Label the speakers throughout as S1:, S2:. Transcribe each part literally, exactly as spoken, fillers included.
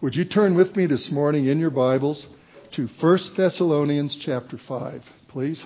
S1: Would you turn with me this morning in your Bibles to First Thessalonians chapter five, please?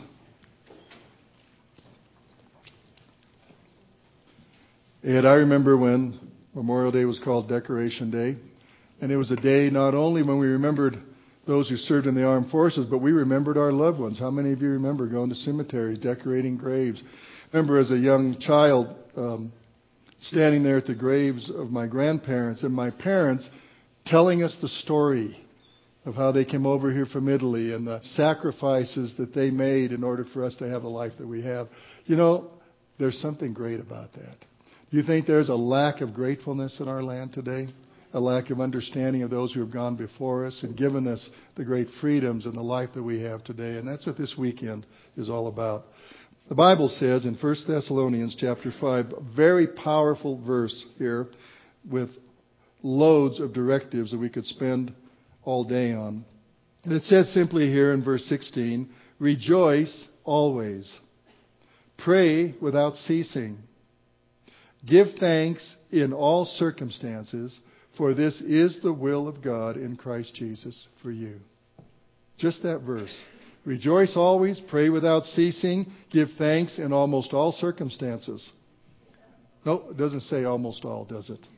S1: And I remember when Memorial Day was called Decoration Day. And it was a day not only when we remembered those who served in the armed forces, but we remembered our loved ones. How many of you remember going to cemeteries, decorating graves? I remember as a young child um, standing there at the graves of my grandparents and my parents telling us the story of how they came over here from Italy and the sacrifices that they made in order for us to have the life that we have. You know, there's something great about that. Do you think there's a lack of gratefulness in our land today? A lack of understanding of those who have gone before us and given us the great freedoms and the life that we have today. And that's what this weekend is all about. The Bible says in First Thessalonians chapter five, a very powerful verse here with loads of directives that we could spend all day on. And it says simply here in verse sixteen, rejoice always. Pray without ceasing. Give thanks in all circumstances, for this is the will of God in Christ Jesus for you. Just that verse. Rejoice always, pray without ceasing, give thanks in almost all circumstances. No, it doesn't say almost all, does it?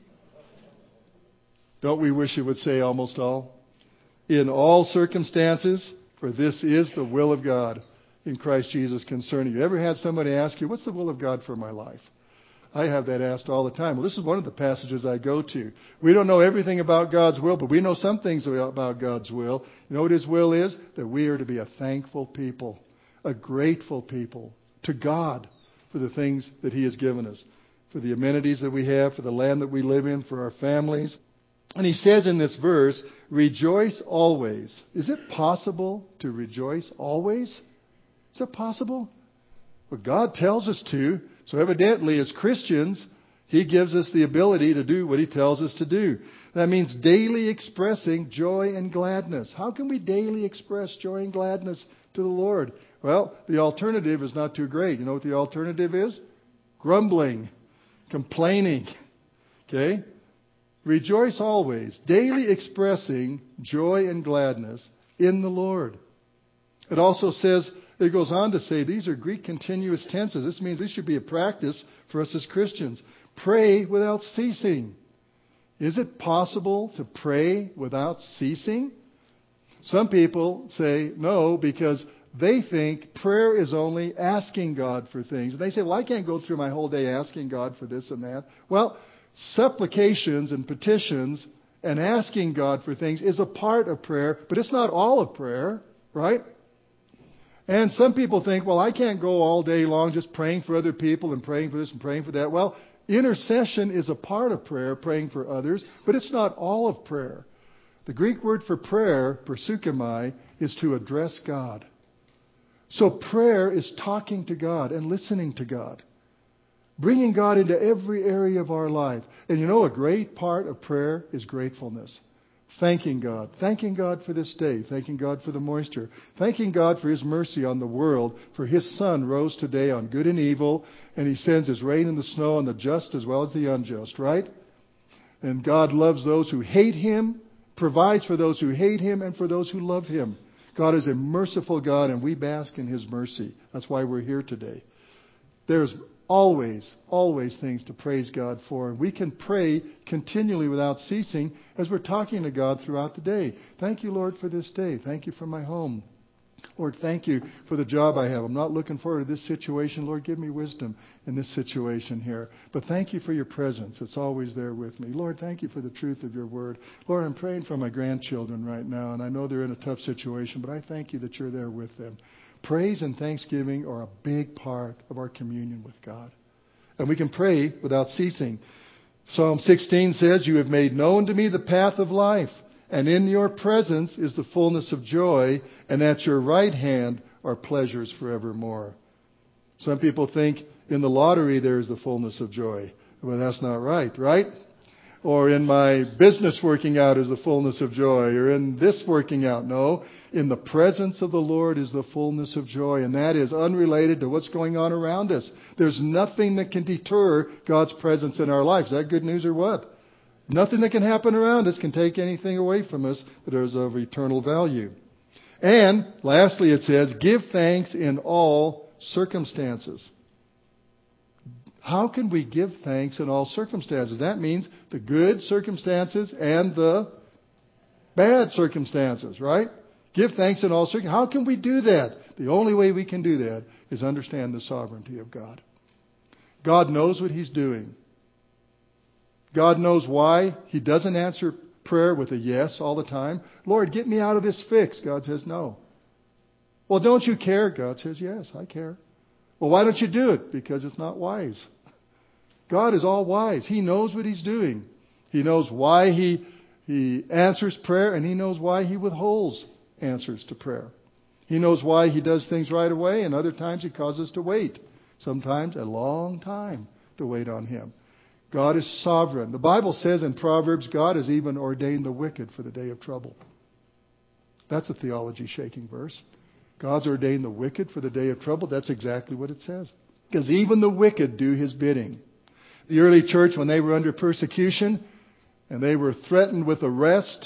S1: Don't we wish it would say almost all? In all circumstances, for this is the will of God in Christ Jesus concerning you. Ever had somebody ask you, what's the will of God for my life? I have that asked all the time. Well, this is one of the passages I go to. We don't know everything about God's will, but we know some things about God's will. You know what His will is? That we are to be a thankful people, a grateful people to God for the things that He has given us, for the amenities that we have, for the land that we live in, for our families. And He says in this verse, rejoice always. Is it possible to rejoice always? Is it possible? Well, God tells us to. So evidently, as Christians, He gives us the ability to do what He tells us to do. That means daily expressing joy and gladness. How can we daily express joy and gladness to the Lord? Well, the alternative is not too great. You know what the alternative is? Grumbling, complaining. Okay? Rejoice always, daily expressing joy and gladness in the Lord. It also says, it goes on to say, these are Greek continuous tenses. This means this should be a practice for us as Christians. Pray without ceasing. Is it possible to pray without ceasing? Some people say no, because they think prayer is only asking God for things. And they say, well, I can't go through my whole day asking God for this and that. Well, supplications and petitions and asking God for things is a part of prayer, but it's not all of prayer, right? And some people think, well, I can't go all day long just praying for other people and praying for this and praying for that. Well, intercession is a part of prayer, praying for others, but it's not all of prayer. The Greek word for prayer, persukemai, is to address God. So prayer is talking to God and listening to God, bringing God into every area of our life. And you know, a great part of prayer is gratefulness. Thanking God. Thanking God for this day. Thanking God for the moisture. Thanking God for His mercy on the world. For His sun rose today on good and evil. And He sends His rain and the snow on the just as well as the unjust, right? And God loves those who hate Him, provides for those who hate Him, and for those who love Him. God is a merciful God, and we bask in His mercy. That's why we're here today. There's Always, always things to praise God for. And we can pray continually without ceasing as we're talking to God throughout the day. Thank you, Lord, for this day. Thank you for my home. Lord, thank you for the job I have. I'm not looking forward to this situation. Lord, give me wisdom in this situation here. But thank you for your presence. It's always there with me. Lord, thank you for the truth of your word. Lord, I'm praying for my grandchildren right now, and I know they're in a tough situation, but I thank you that you're there with them. Praise and thanksgiving are a big part of our communion with God. And we can pray without ceasing. Psalm sixteen says, you have made known to me the path of life, and in your presence is the fullness of joy, and at your right hand are pleasures forevermore. Some people think in the lottery there is the fullness of joy. Well, that's not right, right? Or in my business working out is the fullness of joy, or in this working out. No, in the presence of the Lord is the fullness of joy, and that is unrelated to what's going on around us. There's nothing that can deter God's presence in our lives. Is that good news or what? Nothing that can happen around us can take anything away from us that is of eternal value. And lastly, it says, give thanks in all circumstances. How can we give thanks in all circumstances? That means the good circumstances and the bad circumstances, right? Give thanks in all circumstances. How can we do that? The only way we can do that is understand the sovereignty of God. God knows what He's doing. God knows why He doesn't answer prayer with a yes all the time. Lord, get me out of this fix. God says no. Well, don't you care? God says, yes, I care. Well, why don't you do it? Because it's not wise. God is all wise. He knows what He's doing. He knows why He, he answers prayer, and He knows why He withholds answers to prayer. He knows why He does things right away, and other times He causes us to wait. Sometimes a long time to wait on Him. God is sovereign. The Bible says in Proverbs, God has even ordained the wicked for the day of trouble. That's a theology-shaking verse. God's ordained the wicked for the day of trouble. That's exactly what it says. Because even the wicked do His bidding. The early church, when they were under persecution and they were threatened with arrest,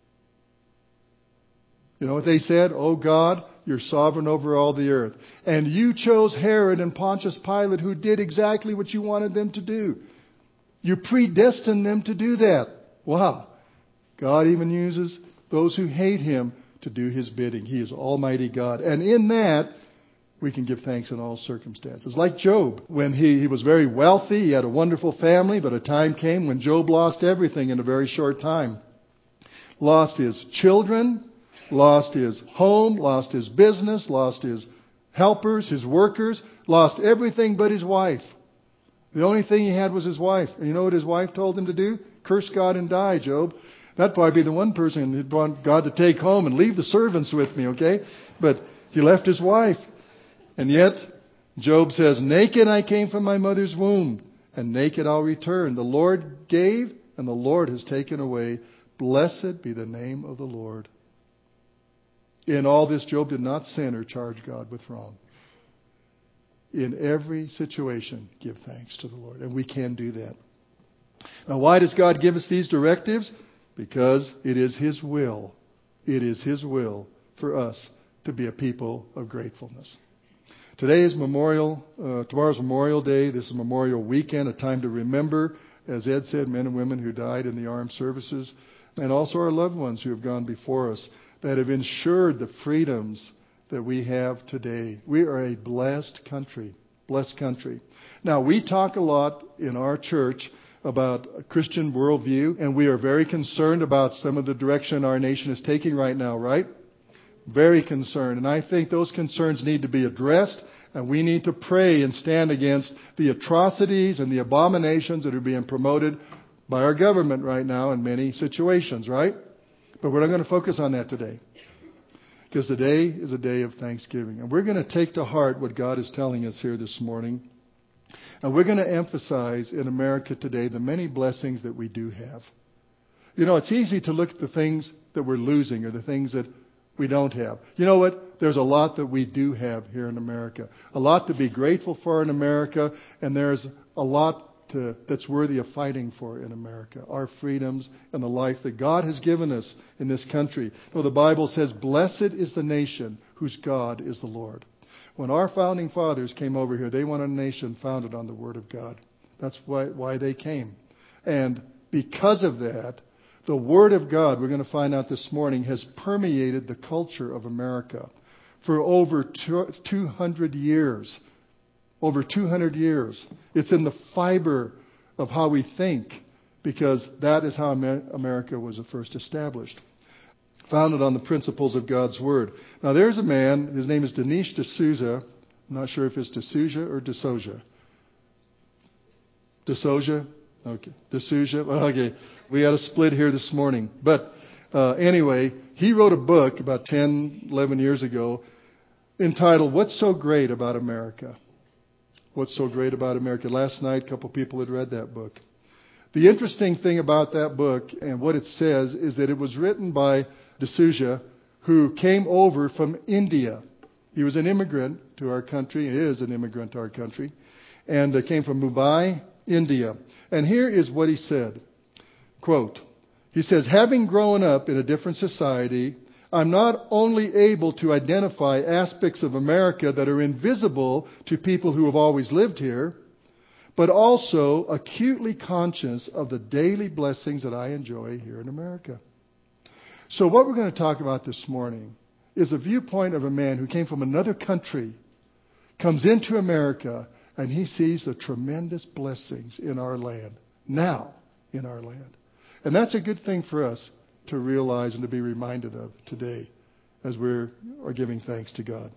S1: you know what they said? Oh God, You're sovereign over all the earth. And You chose Herod and Pontius Pilate, who did exactly what You wanted them to do. You predestined them to do that. Wow. God even uses those who hate Him to do His bidding. He is Almighty God. And in that, we can give thanks in all circumstances. Like Job, when he, he was very wealthy, he had a wonderful family, but a time came when Job lost everything in a very short time. Lost his children, lost his home, lost his business, lost his helpers, his workers, lost everything but his wife. The only thing he had was his wife. And you know what his wife told him to do? Curse God and die, Job. That'd probably be the one person he'd want God to take home and leave the servants with me, okay? But he left his wife. And yet, Job says, naked I came from my mother's womb, and naked I'll return. The Lord gave, and the Lord has taken away. Blessed be the name of the Lord. In all this, Job did not sin or charge God with wrong. In every situation, give thanks to the Lord. And we can do that. Now, why does God give us these directives? Because it is His will. It is His will for us to be a people of gratefulness. Today is Memorial, uh, tomorrow's Memorial Day. This is Memorial Weekend, a time to remember, as Ed said, men and women who died in the armed services, and also our loved ones who have gone before us that have ensured the freedoms that we have today. We are a blessed country, blessed country. Now, we talk a lot in our church about a Christian worldview, and we are very concerned about some of the direction our nation is taking right now, right? Very concerned. And I think those concerns need to be addressed, and we need to pray and stand against the atrocities and the abominations that are being promoted by our government right now in many situations, right? But we're not going to focus on that today. Because today is a day of thanksgiving. And we're going to take to heart what God is telling us here this morning. And we're going to emphasize in America today the many blessings that we do have. You know, it's easy to look at the things that we're losing or the things that we don't have. You know what? There's a lot that we do have here in America. A lot to be grateful for in America. And there's a lot to, that's worthy of fighting for in America. Our freedoms and the life that God has given us in this country. Well, the Bible says, blessed is the nation whose God is the Lord. When our founding fathers came over here, they wanted a nation founded on the Word of God. That's why, why they came. And because of that, the Word of God, we're going to find out this morning, has permeated the culture of America for over two hundred years. Over two hundred years. It's in the fiber of how we think, because that is how America was first established. Founded on the principles of God's Word. Now there's a man, his name is Dinesh D'Souza. I'm not sure if it's D'Souza or D'Souza. D'Souza? Okay. D'Souza? Well, okay. We had a split here this morning. But uh, anyway, he wrote a book about ten, eleven years ago entitled, What's So Great About America? What's So Great About America? Last night, a couple people had read that book. The interesting thing about that book and what it says is that it was written by D'Souza, who came over from India. He was an immigrant to our country. He is an immigrant to our country. And uh, came from Mumbai, India. And here is what he said. Quote, he says, having grown up in a different society, I'm not only able to identify aspects of America that are invisible to people who have always lived here, but also acutely conscious of the daily blessings that I enjoy here in America. So what we're going to talk about this morning is a viewpoint of a man who came from another country, comes into America, and he sees the tremendous blessings in our land, now in our land. And that's a good thing for us to realize and to be reminded of today as we are giving thanks to God.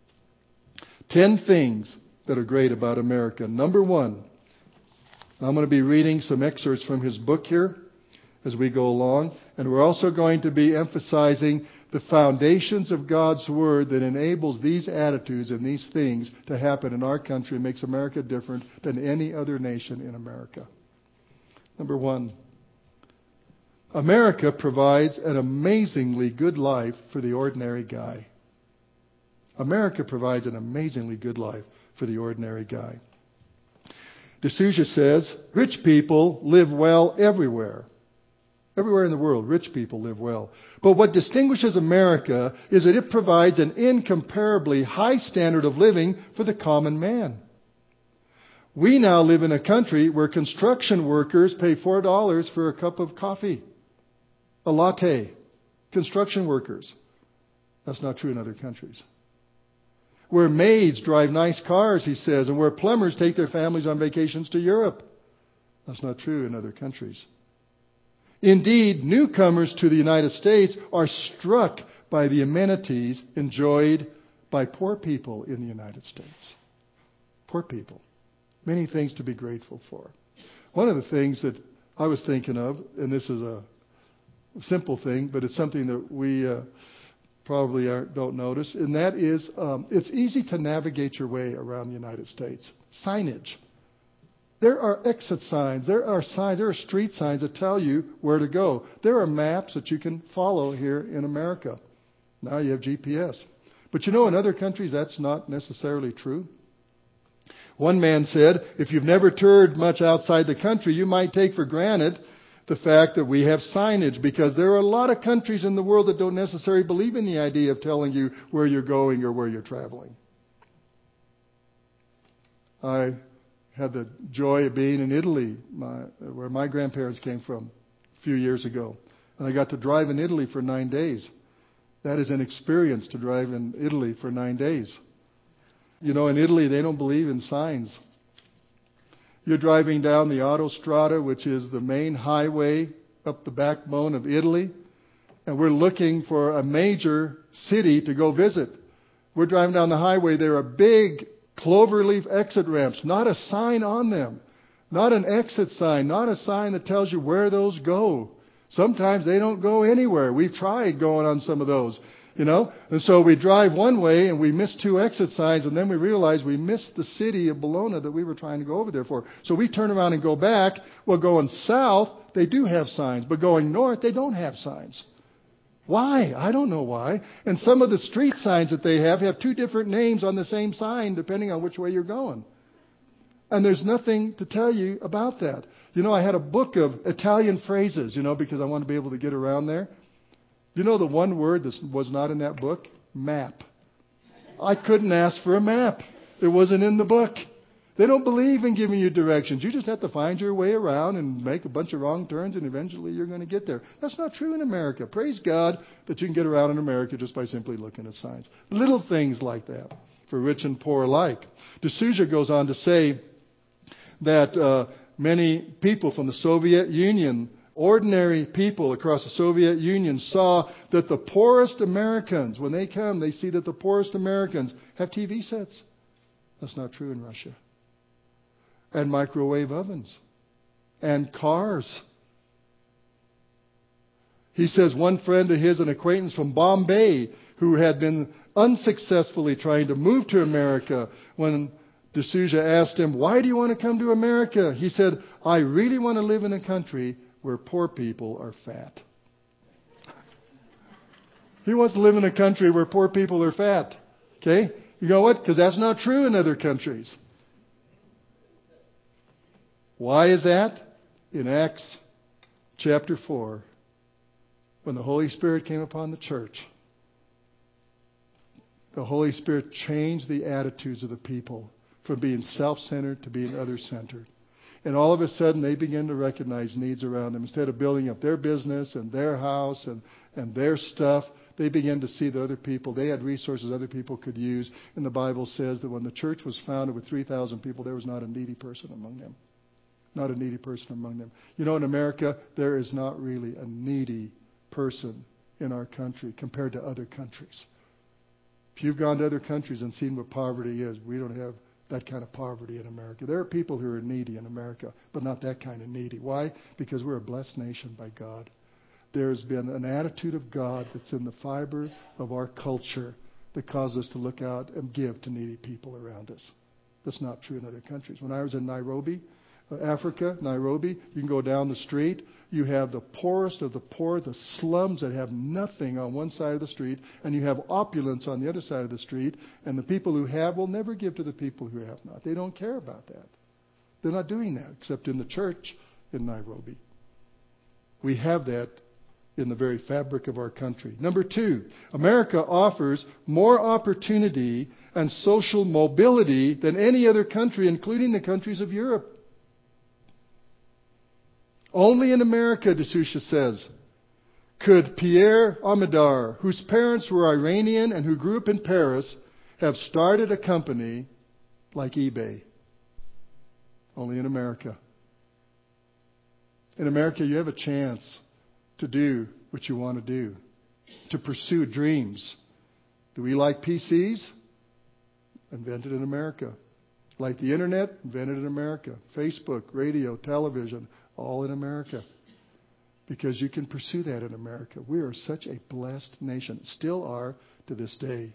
S1: Ten things that are great about America. Number one, I'm going to be reading some excerpts from his book here as we go along. And we're also going to be emphasizing the foundations of God's Word that enables these attitudes and these things to happen in our country and makes America different than any other nation in America. Number one, America provides an amazingly good life for the ordinary guy. America provides an amazingly good life for the ordinary guy. D'Souza says, rich people live well everywhere. Everywhere in the world, rich people live well. But what distinguishes America is that it provides an incomparably high standard of living for the common man. We now live in a country where construction workers pay four dollars for a cup of coffee. A latte. Construction workers. That's not true in other countries. Where maids drive nice cars, he says, and where plumbers take their families on vacations to Europe. That's not true in other countries. Indeed, newcomers to the United States are struck by the amenities enjoyed by poor people in the United States. Poor people. Many things to be grateful for. One of the things that I was thinking of, and this is a simple thing, but it's something that we uh, probably aren't, don't notice, and that is um, it's easy to navigate your way around the United States. Signage. There are exit signs. There are signs. There are street signs that tell you where to go. There are maps that you can follow here in America. Now you have G P S. But you know, in other countries, that's not necessarily true. One man said, if you've never toured much outside the country, you might take for granted the fact that we have signage, because there are a lot of countries in the world that don't necessarily believe in the idea of telling you where you're going or where you're traveling. I had the joy of being in Italy, my, where my grandparents came from a few years ago. And I got to drive in Italy for nine days. That is an experience, to drive in Italy for nine days. You know, in Italy, they don't believe in signs. You're driving down the Autostrada, which is the main highway up the backbone of Italy, and we're looking for a major city to go visit. We're driving down the highway. There are big cloverleaf exit ramps, not a sign on them, not an exit sign, not a sign that tells you where those go. Sometimes they don't go anywhere. We've tried going on some of those. You know, and so we drive one way and we miss two exit signs, and then we realize we missed the city of Bologna that we were trying to go over there for. So we turn around and go back. Well, going south, they do have signs, but going north, they don't have signs. Why? I don't know why. And some of the street signs that they have have two different names on the same sign, depending on which way you're going. And there's nothing to tell you about that. You know, I had a book of Italian phrases, you know, because I want to be able to get around there. You know the one word that was not in that book? Map. I couldn't ask for a map. It wasn't in the book. They don't believe in giving you directions. You just have to find your way around and make a bunch of wrong turns, and eventually you're going to get there. That's not true in America. Praise God that you can get around in America just by simply looking at signs. Little things like that for rich and poor alike. D'Souza goes on to say that uh, many people from the Soviet Union, ordinary people across the Soviet Union, saw that the poorest Americans, when they come, they see that the poorest Americans have T V sets. That's not true in Russia. And microwave ovens. And cars. He says one friend of his, an acquaintance from Bombay, who had been unsuccessfully trying to move to America, when D'Souza asked him, why do you want to come to America? He said, I really want to live in a country where poor people are fat. He wants to live in a country where poor people are fat. Okay? You know what? Because that's not true in other countries. Why is that? In Acts chapter four, when the Holy Spirit came upon the church, the Holy Spirit changed the attitudes of the people from being self-centered to being other-centered. And all of a sudden, they began to recognize needs around them. Instead of building up their business and their house and, and their stuff, they began to see that other people, they had resources other people could use. And the Bible says that when the church was founded with three thousand people, there was not a needy person among them. Not a needy person among them. You know, in America, there is not really a needy person in our country compared to other countries. If you've gone to other countries and seen what poverty is, we don't have that kind of poverty in America. There are people who are needy in America, but not that kind of needy. Why? Because we're a blessed nation by God. There's been an attitude of God that's in the fiber of our culture that causes us to look out and give to needy people around us. That's not true in other countries. When I was in Nairobi, Africa, Nairobi, you can go down the street. You have the poorest of the poor, the slums that have nothing on one side of the street, and you have opulence on the other side of the street, and the people who have will never give to the people who have not. They don't care about that. They're not doing that, except in the church in Nairobi. We have that in the very fabric of our country. Number two, America offers more opportunity and social mobility than any other country, including the countries of Europe. Only in America, D'Souza says, could Pierre Amadar, whose parents were Iranian and who grew up in Paris, have started a company like eBay. Only in America. In America, you have a chance to do what you want to do, to pursue dreams. Do we like P Cs? Invented in America. Like the internet? Invented in America. Facebook, radio, television, all in America. Because you can pursue that in America. We are such a blessed nation. Still are to this day.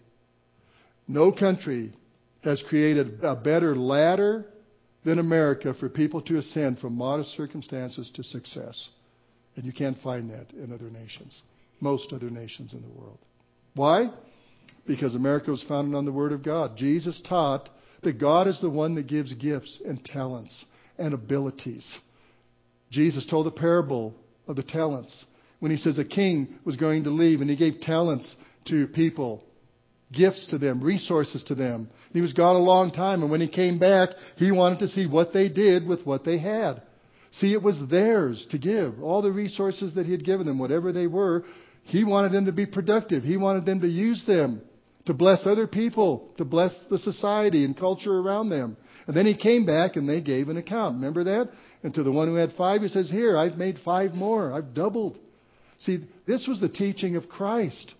S1: No country has created a better ladder than America for people to ascend from modest circumstances to success. And you can't find that in other nations. Most other nations in the world. Why? Because America was founded on the Word of God. Jesus taught that God is the one that gives gifts and talents and abilities. Jesus told a parable of the talents when he says a king was going to leave and he gave talents to people, gifts to them, resources to them. He was gone a long time, and when he came back, he wanted to see what they did with what they had. See, it was theirs to give. All the resources that he had given them, whatever they were, he wanted them to be productive. He wanted them to use them to bless other people, to bless the society and culture around them. And then he came back and they gave an account. Remember that? And to the one who had five, he says, here, I've made five more. I've doubled. See, this was the teaching of Christ.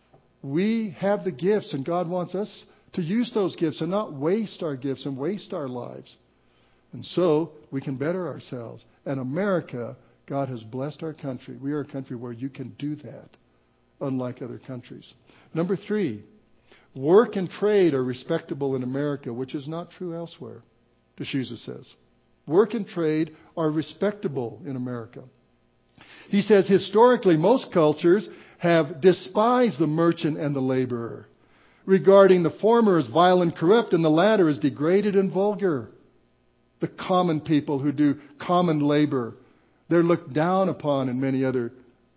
S1: We have the gifts, and God wants us to use those gifts and not waste our gifts and waste our lives. And so we can better ourselves. And America, God has blessed our country. We are a country where you can do that, unlike other countries. Number three, work and trade are respectable in America, which is not true elsewhere, D'Souza says. Work and trade are respectable in America. He says historically most cultures have despised the merchant and the laborer, regarding the former as vile and corrupt and the latter as degraded and vulgar. The common people who do common labor, they're looked down upon in many other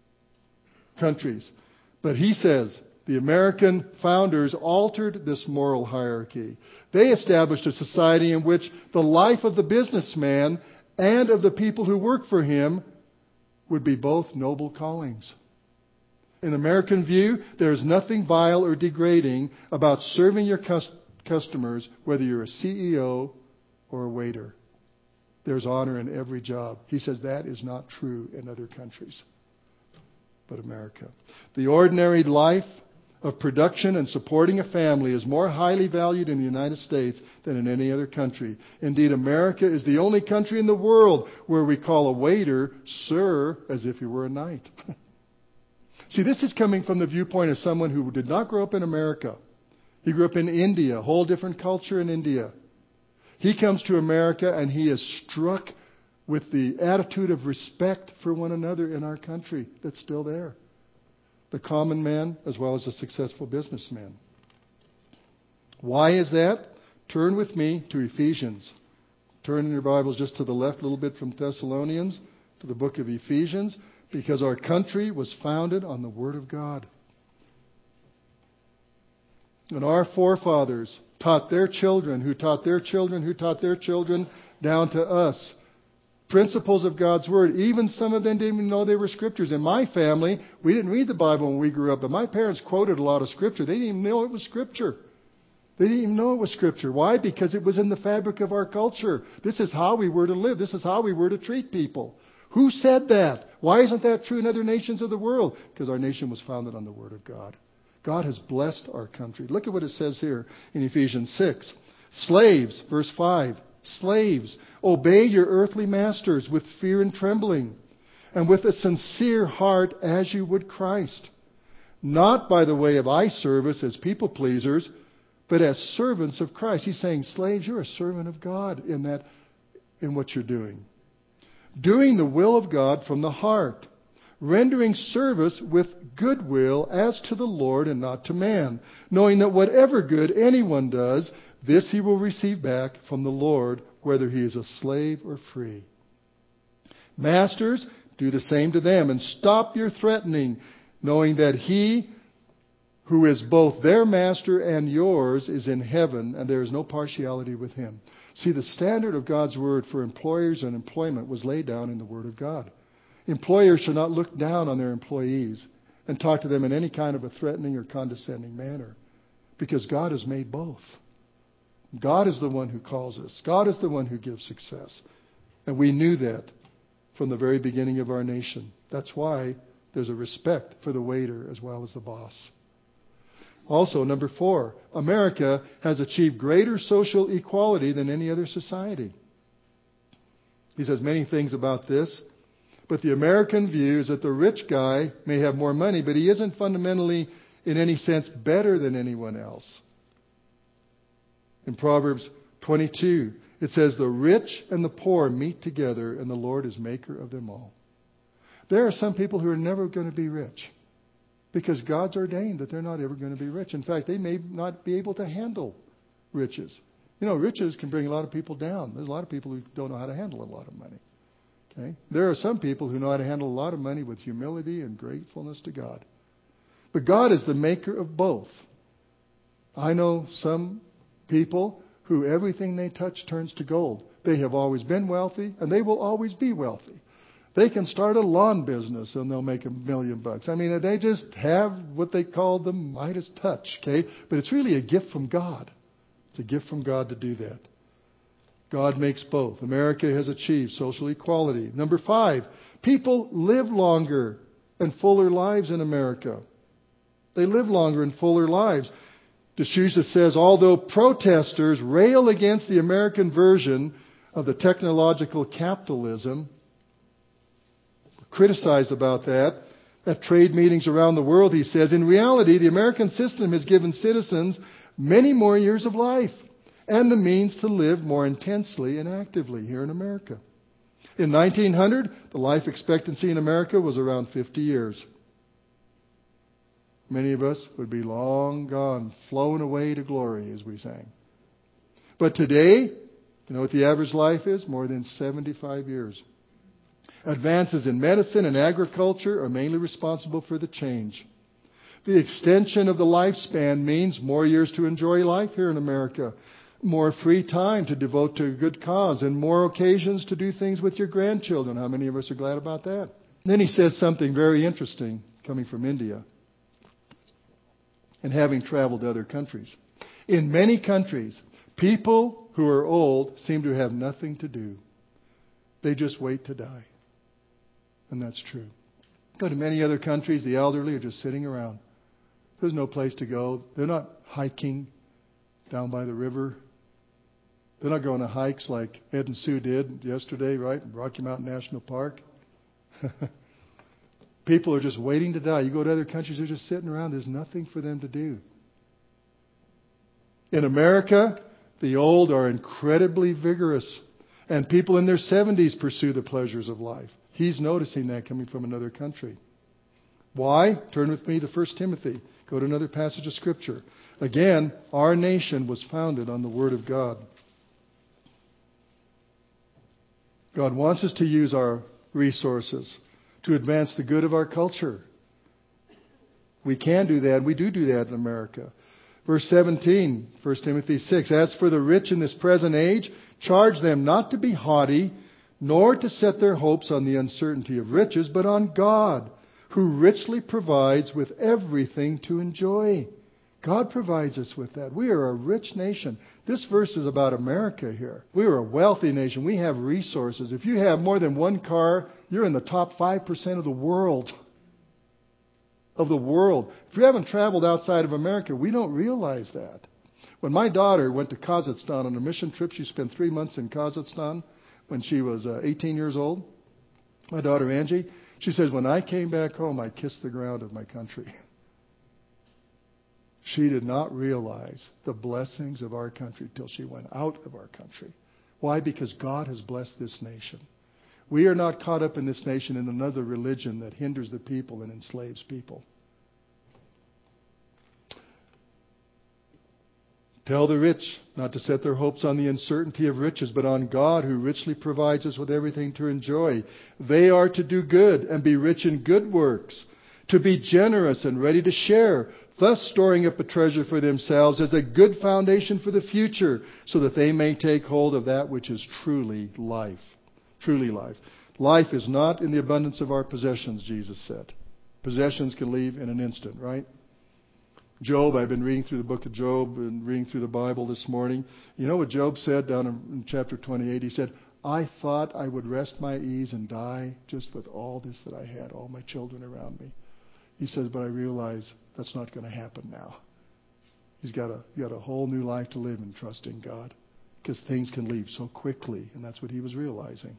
S1: countries. But he says the American founders altered this moral hierarchy. They established a society in which the life of the businessman and of the people who work for him would be both noble callings. In American view, there is nothing vile or degrading about serving your cus- customers, whether you're a C E O or a waiter. There's honor in every job. He says that is not true in other countries, but America. The ordinary life of production and supporting a family is more highly valued in the United States than in any other country. Indeed, America is the only country in the world where we call a waiter, sir, as if he were a knight. See, this is coming from the viewpoint of someone who did not grow up in America. He grew up in India, a whole different culture in India. He comes to America and he is struck with the attitude of respect for one another in our country that's still there. The common man as well as the successful businessman. Why is that? Turn with me to Ephesians. Turn in your Bibles just to the left a little bit from Thessalonians. to the book of Ephesians because our country was founded on the Word of God. And our forefathers taught their children, who taught their children, who taught their children, down to us. Principles of God's Word. Even some of them didn't even know they were Scriptures. In my family, we didn't read the Bible when we grew up, but my parents quoted a lot of Scripture. They didn't even know it was Scripture. They didn't even know it was Scripture. Why? Because it was in the fabric of our culture. This is how we were to live. This is how we were to treat people. Who said that? Why isn't that true in other nations of the world? Because our nation was founded on the Word of God. God has blessed our country. Look at what it says here in Ephesians six. Slaves, verse five. Slaves, obey your earthly masters with fear and trembling, and with a sincere heart as you would Christ. Not by the way of eye service as people pleasers, but as servants of Christ. He's saying, slaves, you're a servant of God in that, in what you're doing. Doing the will of God from the heart, rendering service with goodwill as to the Lord and not to man, knowing that whatever good anyone does, this he will receive back from the Lord, whether he is a slave or free. Masters, do the same to them, and stop your threatening, knowing that he who is both their master and yours is in heaven, and there is no partiality with him. See, the standard of God's Word for employers and employment was laid down in the Word of God. Employers should not look down on their employees and talk to them in any kind of a threatening or condescending manner, because God has made both. God is the one who calls us. God is the one who gives success. And we knew that from the very beginning of our nation. That's why there's a respect for the waiter as well as the boss. Also, number four, America has achieved greater social equality than any other society. He says many things about this, but the American view is that the rich guy may have more money, but he isn't fundamentally, in any sense, better than anyone else. In Proverbs twenty-two, it says, the rich and the poor meet together, and the Lord is maker of them all. There are some people who are never going to be rich because God's ordained that they're not ever going to be rich. In fact, they may not be able to handle riches. You know, riches can bring a lot of people down. There's a lot of people who don't know how to handle a lot of money. Okay? There are some people who know how to handle a lot of money with humility and gratefulness to God. But God is the maker of both. I know some people who everything they touch turns to gold. They have always been wealthy, and they will always be wealthy. They can start a lawn business and they'll make a million bucks. I mean, they just have what they call the Midas touch, okay? But it's really a gift from God. It's a gift from God to do that. God makes both. America has achieved social equality. Number five, people live longer and fuller lives in America. They live longer and fuller lives. D'Souza says, although protesters rail against the American version of the technological capitalism, criticized about that, at trade meetings around the world, he says, in reality, the American system has given citizens many more years of life and the means to live more intensely and actively here in America. In nineteen hundred, the life expectancy in America was around fifty years. Many of us would be long gone, flown away to glory, as we sang. But today, you know what the average life is? More than seventy-five years. Advances in medicine and agriculture are mainly responsible for the change. The extension of the lifespan means more years to enjoy life here in America, more free time to devote to a good cause, and more occasions to do things with your grandchildren. How many of us are glad about that? Then he says something very interesting coming from India and having traveled to other countries. In many countries, people who are old seem to have nothing to do. They just wait to die. And that's true. Go to many other countries, the elderly are just sitting around. There's no place to go. They're not hiking down by the river. They're not going on hikes like Ed and Sue did yesterday, right? In Rocky Mountain National Park. People are just waiting to die. You go to other countries, they're just sitting around. There's nothing for them to do. In America, the old are incredibly vigorous. And people in their seventies pursue the pleasures of life. He's noticing that coming from another country. Why? Turn with me to First Timothy. Go to another passage of Scripture. Again, our nation was founded on the Word of God. God wants us to use our resources to advance the good of our culture. We can do that. We do do that in America. Verse seventeen, First Timothy six. As for the rich in this present age, charge them not to be haughty, nor to set their hopes on the uncertainty of riches, but on God, who richly provides with everything to enjoy. God provides us with that. We are a rich nation. This verse is about America here. We are a wealthy nation. We have resources. If you have more than one car, you're in the top five percent of the world. Of the world. If you haven't traveled outside of America, we don't realize that. When my daughter went to Kazakhstan on a mission trip, she spent three months in Kazakhstan when she was uh, eighteen years old. My daughter Angie, she says, when I came back home, I kissed the ground of my country. She did not realize the blessings of our country till she went out of our country. Why? Because God has blessed this nation. We are not caught up in this nation in another religion that hinders the people and enslaves people. Tell the rich not to set their hopes on the uncertainty of riches, but on God, who richly provides us with everything to enjoy. They are to do good and be rich in good works, to be generous and ready to share, thus storing up a treasure for themselves as a good foundation for the future, so that they may take hold of that which is truly life. Truly life. Life is not in the abundance of our possessions, Jesus said. Possessions can leave in an instant, right? Job, I've been reading through the book of Job and reading through the Bible this morning. You know what Job said down in, in chapter twenty-eight? He said, I thought I would rest my ease and die just with all this that I had, all my children around me. He says, but I realize that's not going to happen now. He's got a, got a whole new life to live in trusting God, because things can leave so quickly, and that's what he was realizing.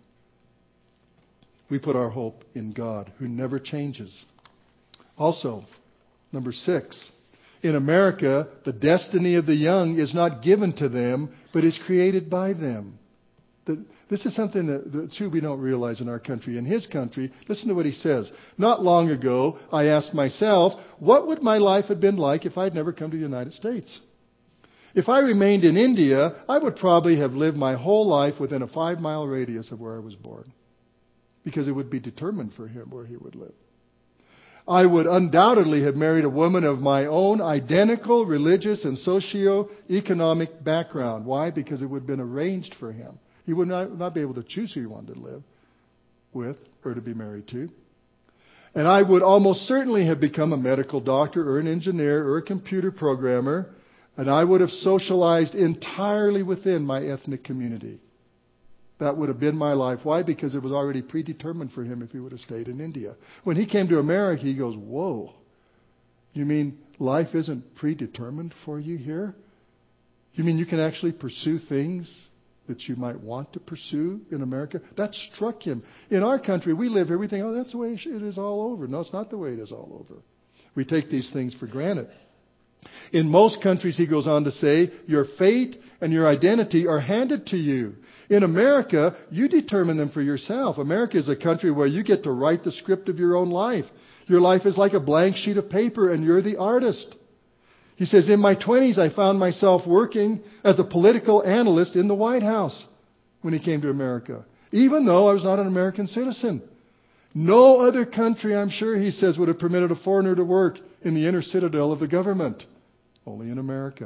S1: We put our hope in God, who never changes. Also, number six, in America, the destiny of the young is not given to them, but is created by them. The, this is something that, that too, we don't realize in our country. In his country, listen to what he says. Not long ago, I asked myself, what would my life have been like if I'd never come to the United States? If I remained in India, I would probably have lived my whole life within a five-mile radius of where I was born, because it would be determined for him where he would live. I would undoubtedly have married a woman of my own identical religious and socio-economic background. Why? Because it would have been arranged for him. He would not, not be able to choose who he wanted to live with or to be married to. And I would almost certainly have become a medical doctor or an engineer or a computer programmer, and I would have socialized entirely within my ethnic community. That would have been my life. Why? Because it was already predetermined for him if he would have stayed in India. When he came to America, he goes, whoa, you mean life isn't predetermined for you here? You mean you can actually pursue things that you might want to pursue in America? That struck him. In our country, we live here, we think, oh, that's the way it is all over. No, it's not the way it is all over. We take these things for granted. In most countries, he goes on to say, your fate and your identity are handed to you. In America, you determine them for yourself. America is a country where you get to write the script of your own life. Your life is like a blank sheet of paper, and you're the artist. He says, in my twenties, I found myself working as a political analyst in the White House when he came to America, even though I was not an American citizen. No other country, I'm sure, he says, would have permitted a foreigner to work in the inner citadel of the government. Only in America.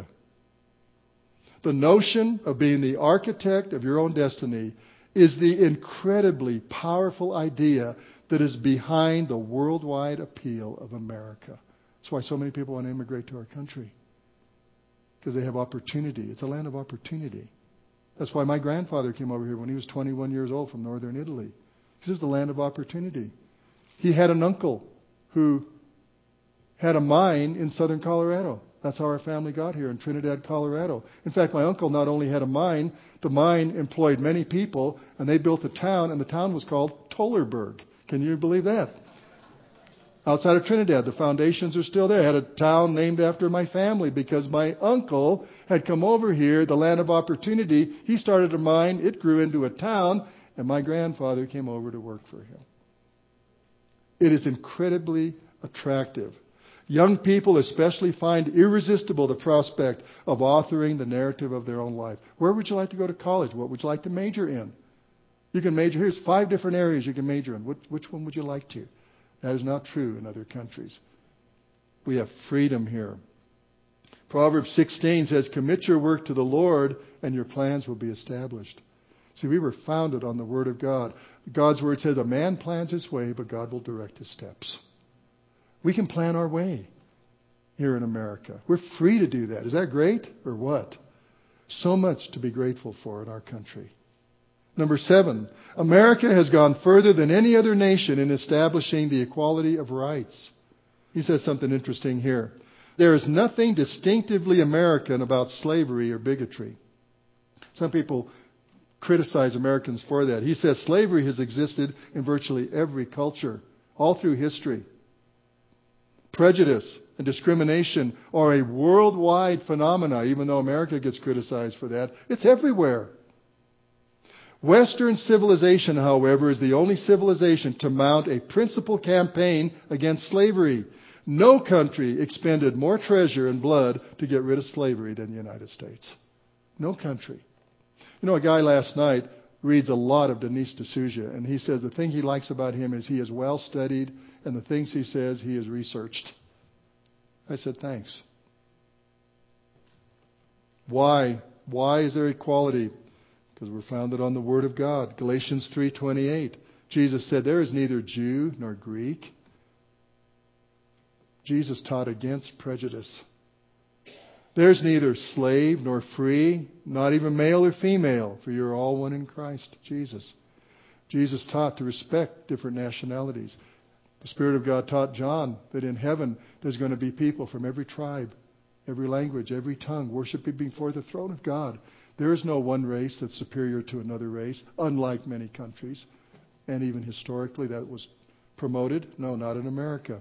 S1: The notion of being the architect of your own destiny is the incredibly powerful idea that is behind the worldwide appeal of America. That's why so many people want to immigrate to our country. Because they have opportunity. It's a land of opportunity. That's why my grandfather came over here when he was twenty-one years old from northern Italy. This is the land of opportunity. He had an uncle who had a mine in southern Colorado. That's how our family got here, in Trinidad, Colorado. In fact, my uncle not only had a mine, the mine employed many people, and they built a town, and the town was called Tollerburg. Can you believe that? Outside of Trinidad, the foundations are still there. I had a town named after my family because my uncle had come over here, the land of opportunity. He started a mine, it grew into a town, and my grandfather came over to work for him. It is incredibly attractive. Young people especially find irresistible the prospect of authoring the narrative of their own life. Where would you like to go to college? What would you like to major in? You can major. Here's five different areas you can major in. Which, which one would you like to? That is not true in other countries. We have freedom here. Proverbs sixteen says, commit your work to the Lord and your plans will be established. See, we were founded on the Word of God. God's Word says a man plans his way, but God will direct his steps. We can plan our way here in America. We're free to do that. Is that great or what? So much to be grateful for in our country. Number seven, America has gone further than any other nation in establishing the equality of rights. He says something interesting here. There is nothing distinctively American about slavery or bigotry. Some people criticize Americans for that. He says slavery has existed in virtually every culture, all through history. Prejudice and discrimination are a worldwide phenomena, even though America gets criticized for that. It's everywhere. Western civilization, however, is the only civilization to mount a principal campaign against slavery. No country expended more treasure and blood to get rid of slavery than the United States. No country. You know, a guy last night reads a lot of Dinesh D'Souza, and he says the thing he likes about him is he is well studied, and the things he says he has researched. I said, thanks. Why? Why is there equality? Because we're founded on the Word of God. Galatians three twenty-eight. Jesus said, there is neither Jew nor Greek. Jesus taught against prejudice. There's neither slave nor free, not even male or female, for you're all one in Christ Jesus. Jesus taught to respect different nationalities. The Spirit of God taught John that in heaven there's going to be people from every tribe, every language, every tongue, worshiping before the throne of God. There is no one race that's superior to another race, unlike many countries. And even historically that was promoted. No, not in America.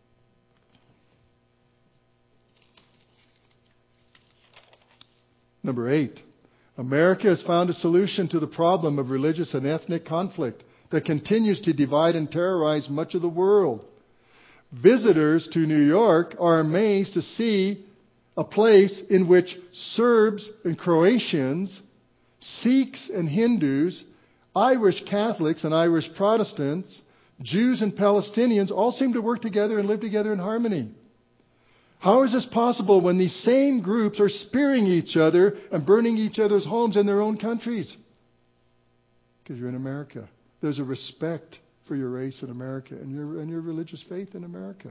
S1: Number eight, America has found a solution to the problem of religious and ethnic conflict that continues to divide and terrorize much of the world. Visitors to New York are amazed to see a place in which Serbs and Croatians, Sikhs and Hindus, Irish Catholics and Irish Protestants, Jews and Palestinians all seem to work together and live together in harmony. How is this possible when these same groups are spearing each other and burning each other's homes in their own countries? Because you're in America. There's a respect for your race in America and your, and your religious faith in America.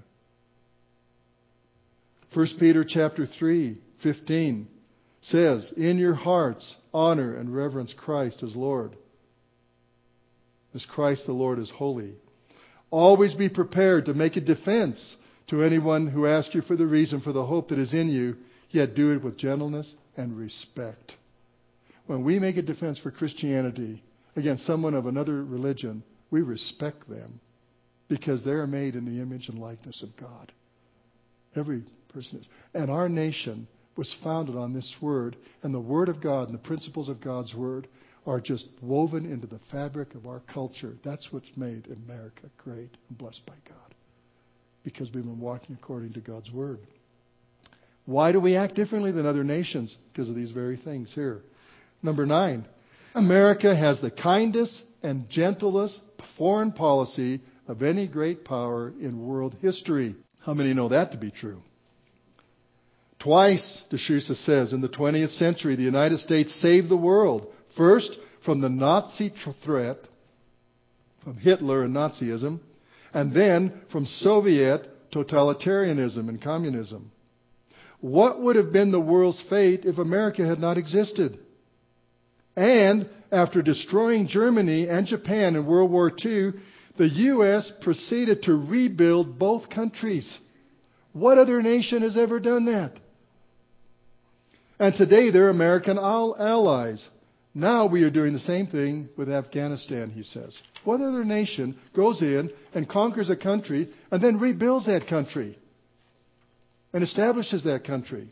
S1: First Peter chapter three, fifteen says, in your hearts honor and reverence Christ as Lord. As Christ the Lord is holy. Always be prepared to make a defense to anyone who asks you for the reason for the hope that is in you, yet do it with gentleness and respect. When we make a defense for Christianity against someone of another religion, we respect them because they're made in the image and likeness of God. Every person is. And our nation was founded on this Word, and the Word of God and the principles of God's Word are just woven into the fabric of our culture. That's what's made America great and blessed by God. Because we've been walking according to God's Word. Why do we act differently than other nations? Because of these very things here. Number nine, America has the kindest and gentlest foreign policy of any great power in world history. How many know that to be true? Twice, D'Souza says, in the twentieth century, the United States saved the world. First, from the Nazi threat, from Hitler and Nazism, and then from Soviet totalitarianism and communism. What would have been the world's fate if America had not existed? And after destroying Germany and Japan in World War Two, the U S proceeded to rebuild both countries. What other nation has ever done that? And today they're American allies. Now we are doing the same thing with Afghanistan, he says. What other nation goes in and conquers a country and then rebuilds that country and establishes that country?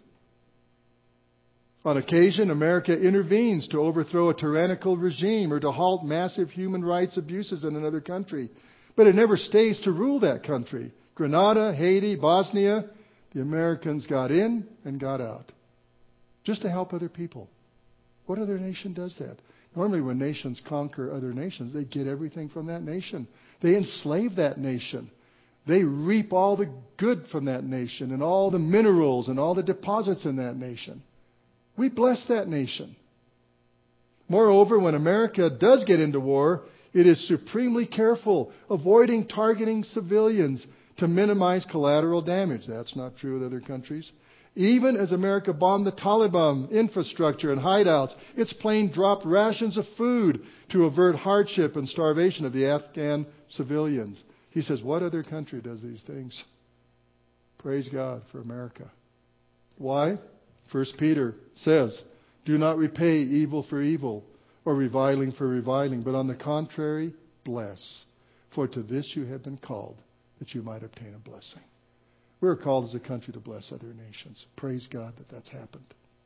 S1: On occasion, America intervenes to overthrow a tyrannical regime or to halt massive human rights abuses in another country. But it never stays to rule that country. Grenada, Haiti, Bosnia, the Americans got in and got out just to help other people. What other nation does that? Normally when nations conquer other nations, they get everything from that nation. They enslave that nation. They reap all the good from that nation and all the minerals and all the deposits in that nation. We bless that nation. Moreover, when America does get into war, it is supremely careful, avoiding targeting civilians to minimize collateral damage. That's not true with other countries. Even as America bombed the Taliban infrastructure and hideouts, its plane dropped rations of food to avert hardship and starvation of the Afghan civilians. He says, what other country does these things? Praise God for America. Why? First Peter says, do not repay evil for evil or reviling for reviling, but on the contrary, bless. For to this you have been called, that you might obtain a blessing. We're called as a country to bless other nations. Praise God that that's happened.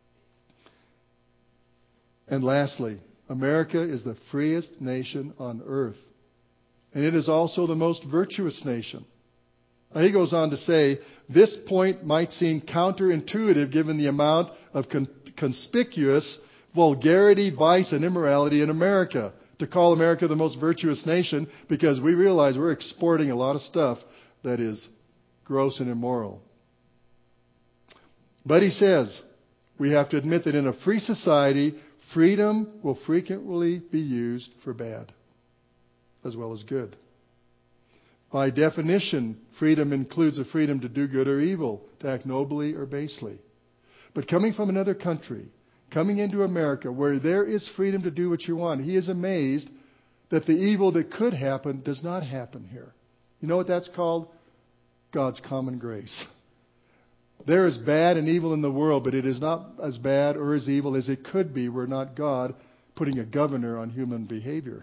S1: And lastly, America is the freest nation on earth. And it is also the most virtuous nation. Now he goes on to say, this point might seem counterintuitive given the amount of con- conspicuous vulgarity, vice, and immorality in America. To call America the most virtuous nation because we realize we're exporting a lot of stuff that is gross and immoral. But he says, we have to admit that in a free society, freedom will frequently be used for bad as well as good. By definition, freedom includes the freedom to do good or evil, to act nobly or basely. But coming from another country, coming into America where there is freedom to do what you want, he is amazed that the evil that could happen does not happen here. You know what that's called? God's common grace. There is bad and evil in the world, but it is not as bad or as evil as it could be were not God putting a governor on human behavior.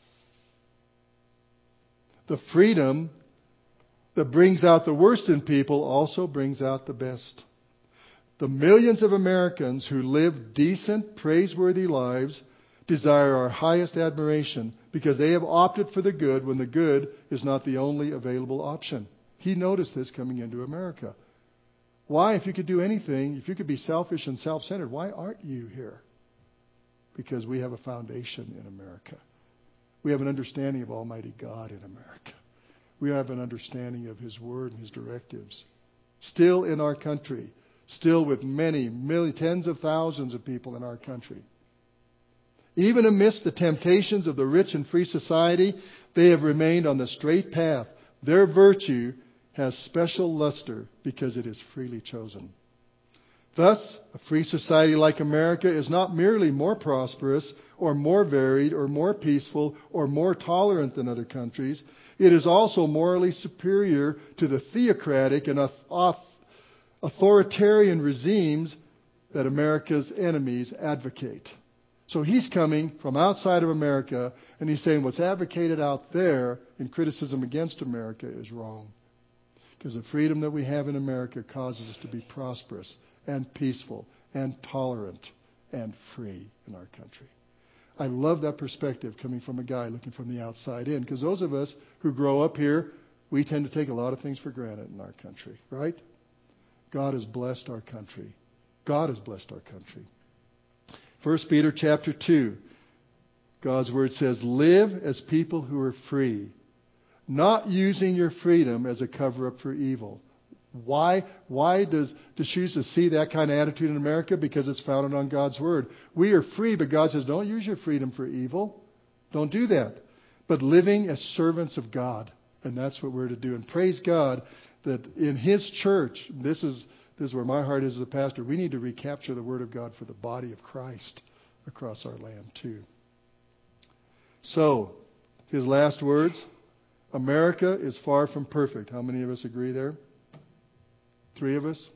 S1: The freedom that brings out the worst in people also brings out the best. The millions of Americans who live decent, praiseworthy lives desire our highest admiration because they have opted for the good when the good is not the only available option. He noticed this coming into America. Why, if you could do anything, if you could be selfish and self-centered, why aren't you here? Because we have a foundation in America. We have an understanding of Almighty God in America. We have an understanding of His Word and His directives. Still in our country. Still with many, millions, tens of thousands of people in our country. Even amidst the temptations of the rich and free society, they have remained on the straight path. Their virtue has special luster because it is freely chosen. Thus, a free society like America is not merely more prosperous or more varied or more peaceful or more tolerant than other countries. It is also morally superior to the theocratic and authoritarian regimes that America's enemies advocate. So he's coming from outside of America and he's saying what's advocated out there in criticism against America is wrong. Because the freedom that we have in America causes us to be prosperous and peaceful and tolerant and free in our country. I love that perspective coming from a guy looking from the outside in. Because those of us who grow up here, we tend to take a lot of things for granted in our country, right? God has blessed our country. God has blessed our country. First Peter chapter two, God's Word says, live as people who are free, not using your freedom as a cover-up for evil. Why, why does D'Souza see that kind of attitude in America? Because it's founded on God's Word. We are free, but God says, don't use your freedom for evil. Don't do that. But living as servants of God. And that's what we're to do. And praise God that in His church, this is, this is where my heart is as a pastor, we need to recapture the Word of God for the body of Christ across our land too. So, his last words, America is far from perfect. How many of us agree there? Three of us?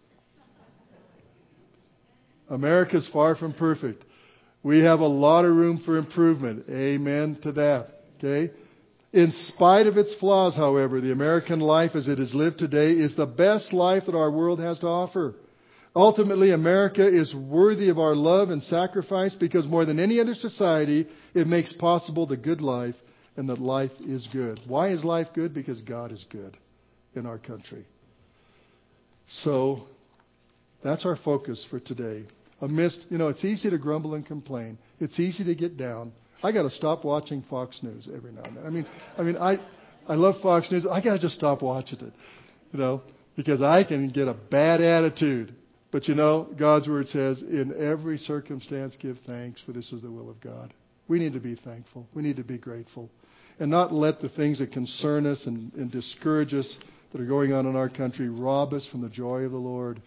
S1: America's far from perfect. We have a lot of room for improvement. Amen to that. Okay? In spite of its flaws, however, the American life as it is lived today is the best life that our world has to offer. Ultimately, America is worthy of our love and sacrifice because more than any other society, it makes possible the good life and that life is good. Why is life good? Because God is good in our country. So, that's our focus for today. Amidst, you know, it's easy to grumble and complain. It's easy to get down. I got to stop watching Fox News every now and then. I mean, I mean, I, I love Fox News. I got to just stop watching it, you know, because I can get a bad attitude. But you know, God's Word says, in every circumstance, give thanks, for this is the will of God. We need to be thankful. We need to be grateful. And not let the things that concern us and, and discourage us that are going on in our country rob us from the joy of the Lord.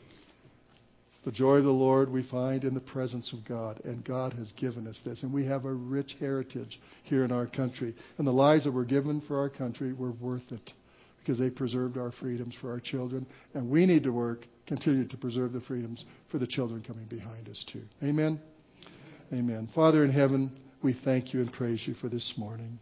S1: The joy of the Lord we find in the presence of God. And God has given us this. And we have a rich heritage here in our country. And the lives that were given for our country were worth it, because they preserved our freedoms for our children. And we need to work, continue to preserve the freedoms for the children coming behind us too. Amen? Amen. Father in heaven, we thank you and praise you for this morning.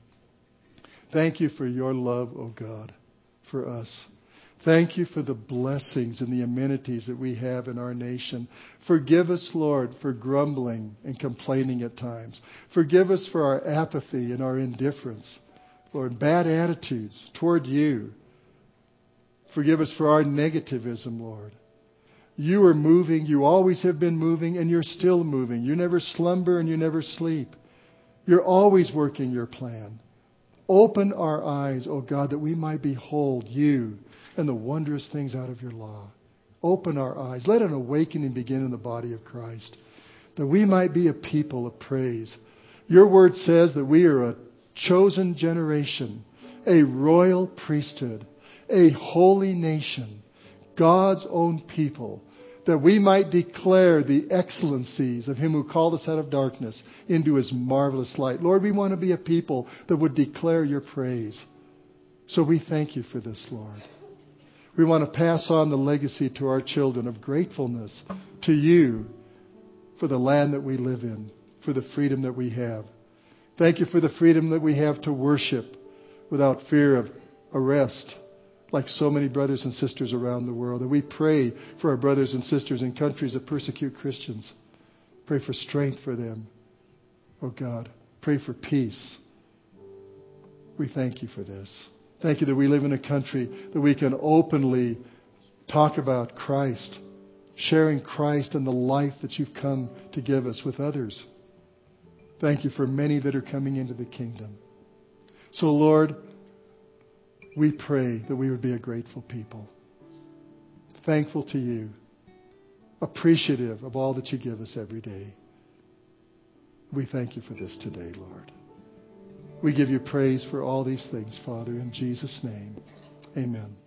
S1: Thank you for your love, O God, for us. Thank you for the blessings and the amenities that we have in our nation. Forgive us, Lord, for grumbling and complaining at times. Forgive us for our apathy and our indifference. Lord, bad attitudes toward you. Forgive us for our negativism, Lord. You are moving. You always have been moving, and you're still moving. You never slumber and you never sleep. You're always working your plan. Open our eyes, O God, that we might behold you and the wondrous things out of your law. Open our eyes. Let an awakening begin in the body of Christ, that we might be a people of praise. Your word says that we are a chosen generation, a royal priesthood, a holy nation, God's own people, that we might declare the excellencies of Him who called us out of darkness into His marvelous light. Lord, we want to be a people that would declare your praise. So we thank you for this, Lord. We want to pass on the legacy to our children of gratefulness to you for the land that we live in, for the freedom that we have. Thank you for the freedom that we have to worship without fear of arrest, like so many brothers and sisters around the world. And we pray for our brothers and sisters in countries that persecute Christians. Pray for strength for them, oh God. Pray for peace. We thank you for this. Thank you that we live in a country that we can openly talk about Christ, sharing Christ and the life that you've come to give us with others. Thank you for many that are coming into the kingdom. So, Lord, we pray that we would be a grateful people, thankful to you, appreciative of all that you give us every day. We thank you for this today, Lord. We give you praise for all these things, Father, in Jesus' name. Amen.